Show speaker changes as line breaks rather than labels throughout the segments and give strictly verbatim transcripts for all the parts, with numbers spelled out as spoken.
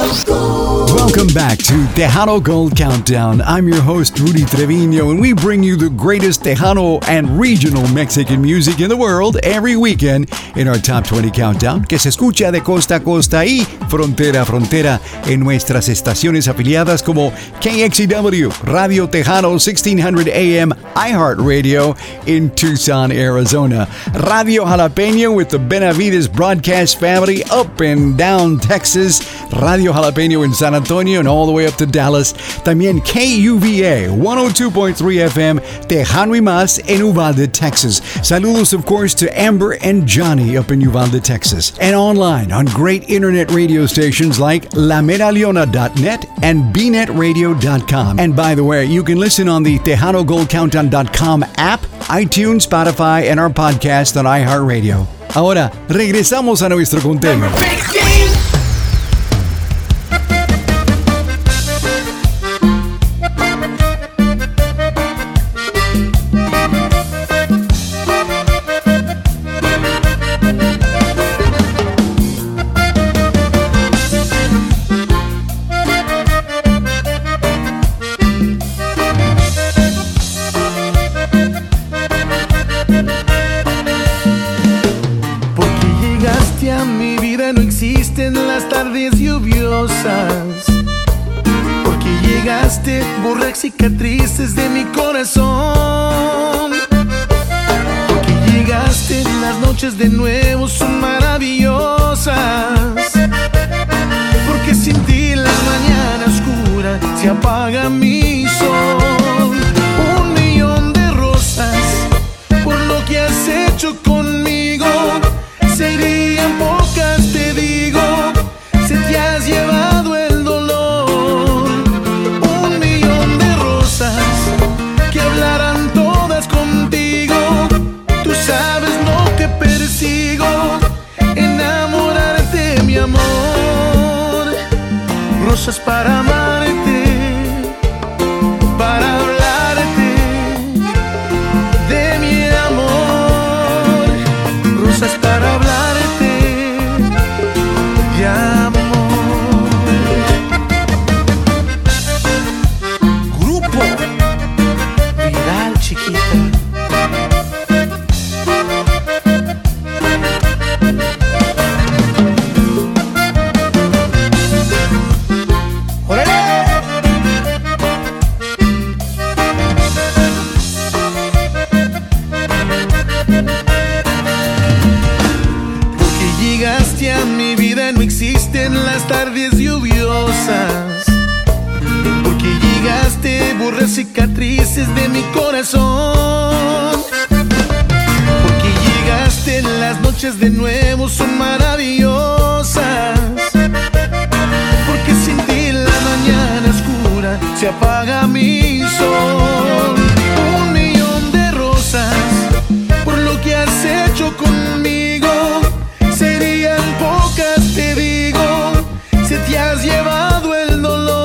Welcome back to Tejano Gold Countdown. I'm your host, Rudy Trevino, and we bring you the greatest Tejano and regional Mexican music in the world every weekend in our Top twenty Countdown, que se escucha de costa a costa y frontera a frontera en nuestras estaciones afiliadas como K X E W, Radio Tejano sixteen hundred A M, iHeartRadio in Tucson, Arizona, Radio Jalapeño with the Benavides broadcast family up and down Texas, Radio Jalapeño in San Antonio and all the way up to Dallas. También K U V A one oh two point three F M, Tejano y Más en Uvalde, Texas. Saludos, of course, to Amber and Johnny up in Uvalde, Texas. And online on great internet radio stations like la mera leona dot net and b net radio dot com. And by the way, you can listen on the Tejano Gold Countdown dot com app, iTunes, Spotify, and our podcast on iHeartRadio. Ahora, regresamos a nuestro conteo.
Porque llegaste, borrar cicatrices de mi corazón. Porque llegaste, las noches de nuevo son maravillosas. Porque sin ti la mañana oscura se apaga mi sol. Un millón de rosas por lo que has hecho conmigo. Serían pocas, te digo. Se te has llevado el dolor. Un millón de rosas que hablarán todas contigo. Tú sabes lo que persigo, enamorarte, mi amor. Rosas para amarte, para hablarte de mi amor. Rosas para hablarte de amor. Cicatrices de mi corazón. Porque llegaste, las noches de nuevo son maravillosas. Porque sin ti la mañana oscura se apaga mi sol. Un millón de rosas por lo que has hecho conmigo. Serían pocas, te digo. Se te has llevado el dolor.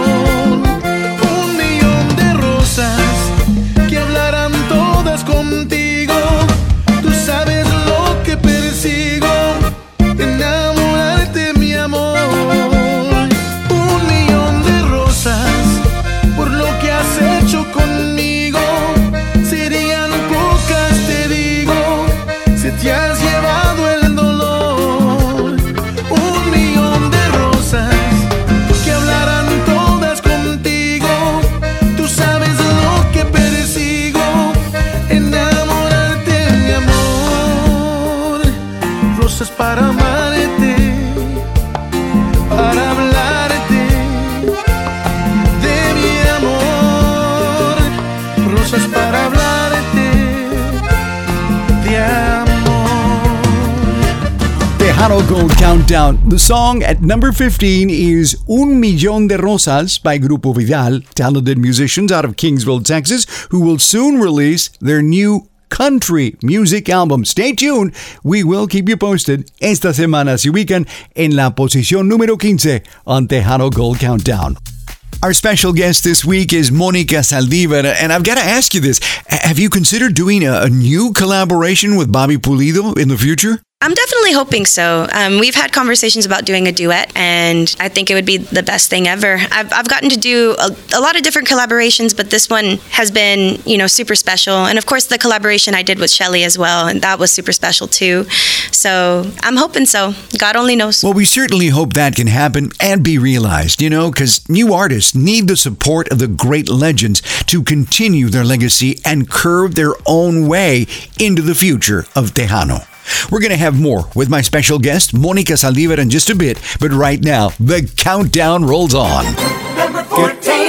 Que hablarán todas contigo. Tú sabes lo que persigo, enamorarte, mi amor. Un millón de rosas por lo que has hecho conmigo. Serían pocas, te digo. Se te has llevado el dolor. Un millón de rosas que hablarán todas contigo. Tú sabes lo que persigo, enamorarte, mi amor. Rosas para amarte, para hablarte de mi amor. Rosas para hablarte de amor.
Tejano Gold Countdown. The song at number fifteen is Un Millón de Rosas by Grupo Vidal, talented musicians out of Kingsville, Texas, who will soon release their new country music album. Stay tuned. We will keep you posted. Esta semana se ubican en la posición número quince on Tejano Gold Countdown. Our special guest this week is Mónica Saldívar, and I've got to ask you this. Have you considered doing a, a new collaboration with Bobby Pulido in the future?
I'm definitely hoping so. Um, we've had conversations about doing a duet, and I think it would be the best thing ever. I've, I've gotten to do a, a lot of different collaborations, but this one has been, you know, super special. And of course, the collaboration I did with Shelly as well, and that was super special too. So I'm hoping so. God only knows.
Well, we certainly hope that can happen and be realized, you know, because new artists need the support of the great legends to continue their legacy and curve their own way into the future of Tejano. We're going to have more with my special guest, Monica Saldivar, in just a bit, but right now, the countdown rolls on.
Number fourteen.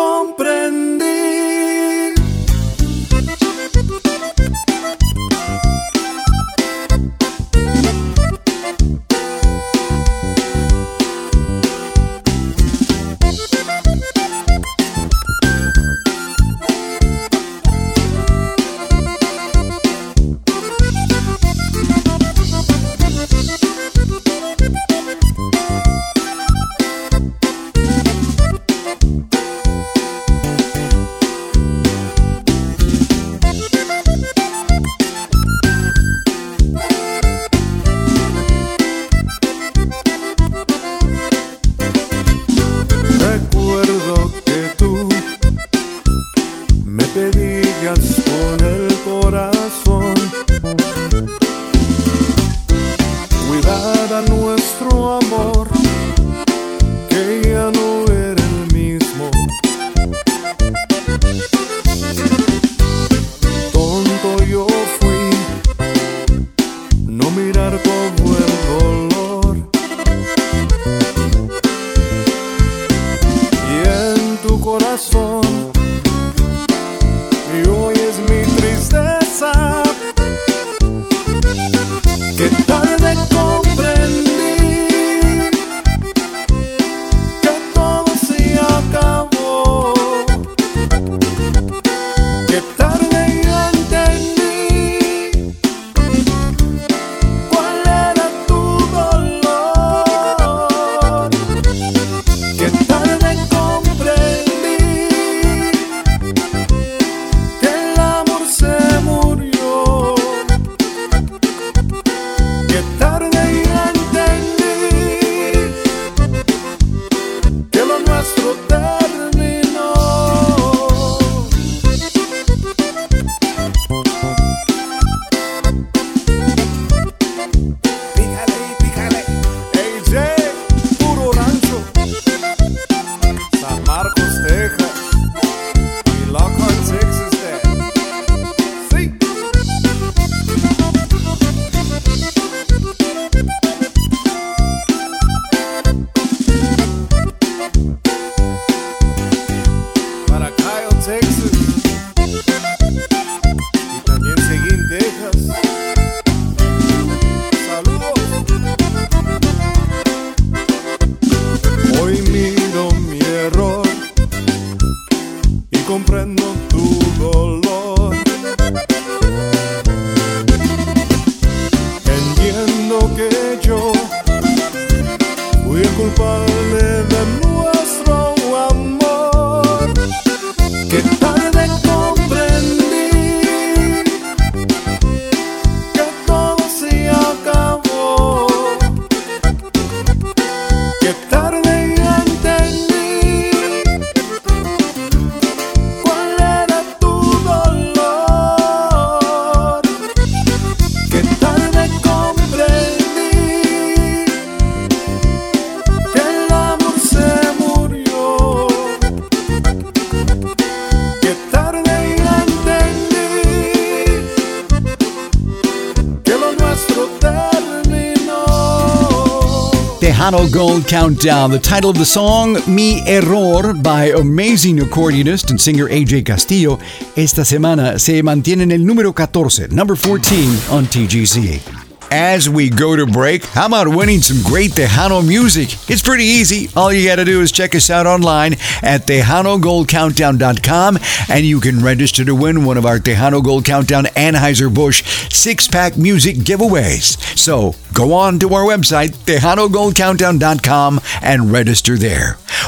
Tejano Gold Countdown. The title of the song, Mi Error, by amazing accordionist and singer A J Castillo, esta semana se mantiene en el número catorce, number fourteen on T G C. As we go to break, how about winning some great Tejano music? It's pretty easy. All you got to do is check us out online at Tejano Gold Countdown dot com, and you can register to win one of our Tejano Gold Countdown Anheuser-Busch six-pack music giveaways. So go on to our website, Tejano Gold Countdown dot com, and register there.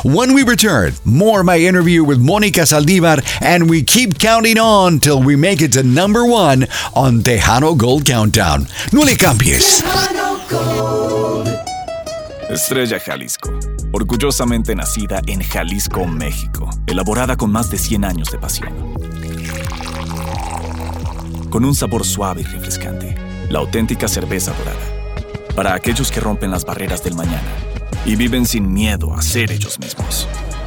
When we return, more of my interview with Mónica Saldívar, and we keep counting on till we make it to number one on Tejano Gold Countdown. No le cambies.
Estrella Jalisco, orgullosamente nacida en Jalisco, México, elaborada con más de cien años de pasión. Con un sabor suave y refrescante, la auténtica cerveza dorada. Para aquellos que rompen las barreras del mañana y viven sin miedo a ser ellos mismos.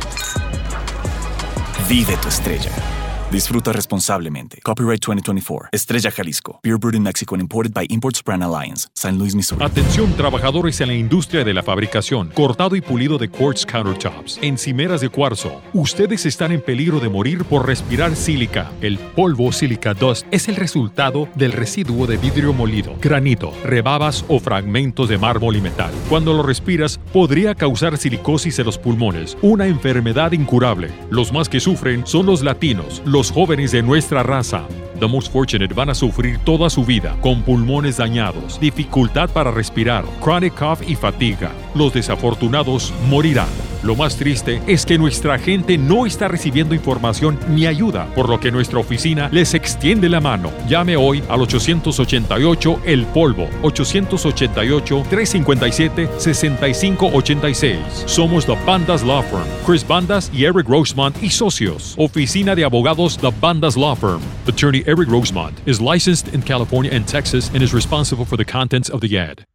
Vive tu estrella. Disfruta responsablemente. Copyright veinte veinticuatro. Estrella Jalisco. Beer brewed in Mexico and imported by Imports Brand Alliance. Saint Louis, Missouri.
Atención, trabajadores en la industria de la fabricación, cortado y pulido de quartz countertops, encimeras de cuarzo. Ustedes están en peligro de morir por respirar sílica. El polvo silica dust es el resultado del residuo de vidrio molido, granito, rebabas o fragmentos de mármol y metal. Cuando lo respiras, podría causar silicosis en los pulmones, una enfermedad incurable. Los más que sufren son los latinos, los jóvenes de nuestra raza. The most fortunate van a sufrir toda su vida con pulmones dañados, dificultad para respirar, chronic cough y fatiga. Los desafortunados morirán. Lo más triste es que nuestra gente no está recibiendo información ni ayuda, por lo que nuestra oficina les extiende la mano. Llame hoy al ochocientos ochenta y ocho El Polvo, ochocientos ochenta y ocho, trescientos cincuenta y siete, sesenta y cinco ochenta y seis. Somos The Bandas Law Firm, Chris Bandas y Eric Rosemont y socios. Oficina de abogados The Bandas Law Firm. Attorney Eric Rosemont is licensed in California and Texas and is responsible for the contents of the ad.